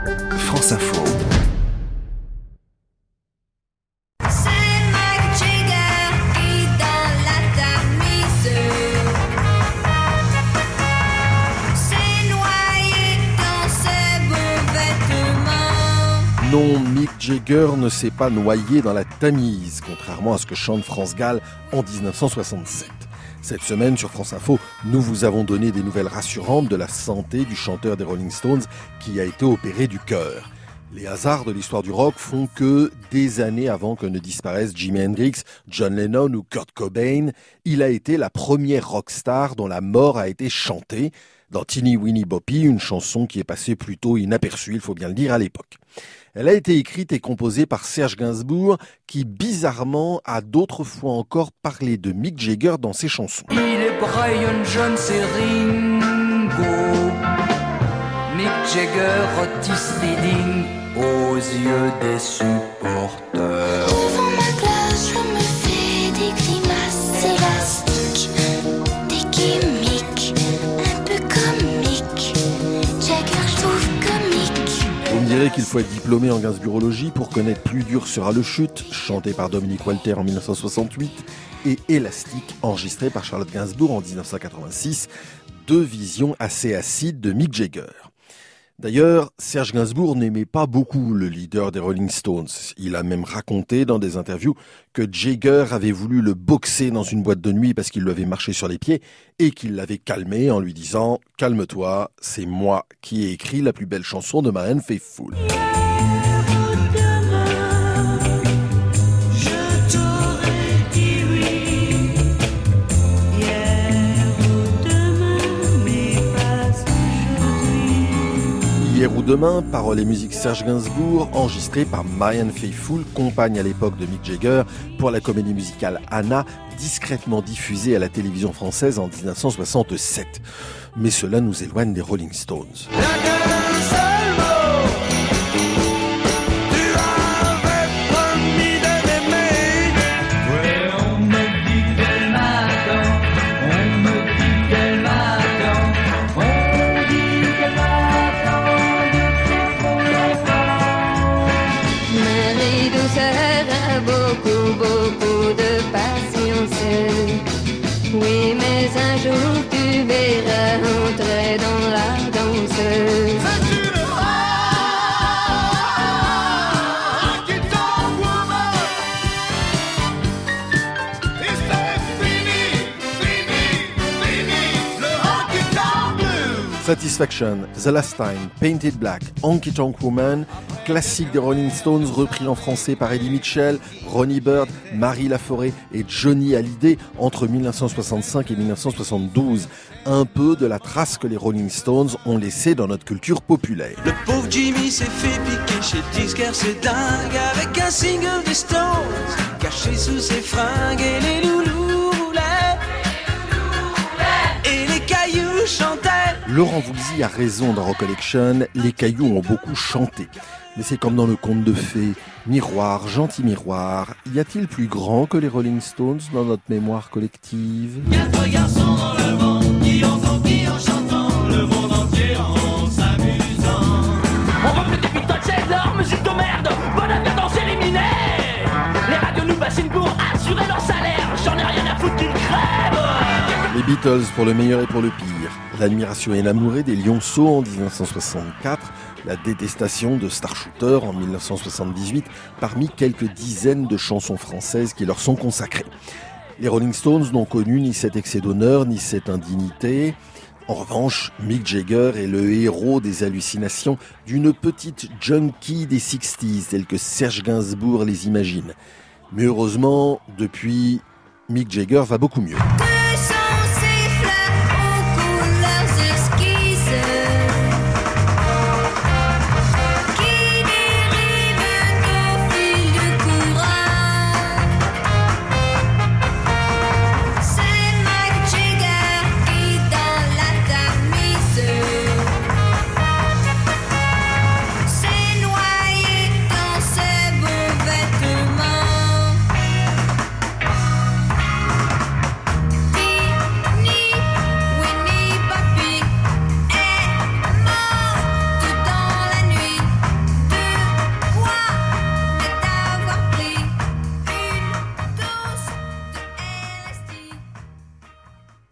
France Info. Non, Mick Jagger ne s'est pas noyé dans la Tamise, contrairement à ce que chante France Gall en 1967. Cette semaine, sur France Info, nous vous avons donné des nouvelles rassurantes de la santé du chanteur des Rolling Stones qui a été opéré du cœur. Les hasards de l'histoire du rock font que, des années avant que ne disparaissent Jimi Hendrix, John Lennon ou Kurt Cobain, il a été la première rockstar dont la mort a été chantée dans Teeny Weeny Boppy, une chanson qui est passée plutôt inaperçue, il faut bien le dire, à l'époque. Elle a été écrite et composée par Serge Gainsbourg, qui bizarrement a d'autres fois encore parlé de Mick Jagger dans ses chansons. Il est Brian Jones et Ringo, Mick Jagger, Otis Redding, aux yeux des supporters. Devant ma glace, je me fais des grimaces élastiques, des gimmicks, un peu comiques. Jagger, je trouve comique. Vous me direz qu'il faut être diplômé en gainsbourgologie pour connaître Plus dur sera le chute, chanté par Dominique Walter en 1968, et Élastique, enregistré par Charlotte Gainsbourg en 1986, deux visions assez acides de Mick Jagger. D'ailleurs, Serge Gainsbourg n'aimait pas beaucoup le leader des Rolling Stones. Il a même raconté dans des interviews que Jagger avait voulu le boxer dans une boîte de nuit parce qu'il lui avait marché sur les pieds et qu'il l'avait calmé en lui disant « Calme-toi, c'est moi qui ai écrit la plus belle chanson de Marianne Faithfull ». Hier ou demain, paroles et musique Serge Gainsbourg, enregistré par Marianne Faithfull, compagne à l'époque de Mick Jagger, pour la comédie musicale Anna, discrètement diffusée à la télévision française en 1967. Mais cela nous éloigne des Rolling Stones. Beaucoup de patience. Oui, mais un jour tu verras entrer dans la danse. Satisfaction, The Last Time, Painted Black, Honky Tonk Woman, classique des Rolling Stones repris en français par Eddie Mitchell, Ronnie Bird, Marie Laforêt et Johnny Hallyday entre 1965 et 1972. Un peu de la trace que les Rolling Stones ont laissée dans notre culture populaire. Le pauvre Jimmy s'est fait piquer chez Disquaire, c'est dingue, avec un single des Stones caché sous ses fringues et les loulous roulaient et les cailloux chantaient. Laurent Voulzy a raison dans Rock Collection, les cailloux ont beaucoup chanté. Mais c'est comme dans le conte de fées, miroir, gentil miroir, y a-t-il plus grand que les Rolling Stones dans notre mémoire collective ? 4 garçons dans le vent, qui en chantant, le monde entier en s'amusant. On veut plus des Beatles, c'est leur musique de merde. Bonne à bien danser les minaires. Les radios nous bassinent pour assurer leur salaire. J'en ai rien à foutre qu'ils crèvent. Les Beatles pour le meilleur et pour le pire. L'admiration et l'amour des Lionceaux en 1964, la détestation de Star Shooter en 1978, parmi quelques dizaines de chansons françaises qui leur sont consacrées. Les Rolling Stones n'ont connu ni cet excès d'honneur, ni cette indignité. En revanche, Mick Jagger est le héros des hallucinations d'une petite junkie des 60s, telle que Serge Gainsbourg les imagine. Mais heureusement, depuis, Mick Jagger va beaucoup mieux.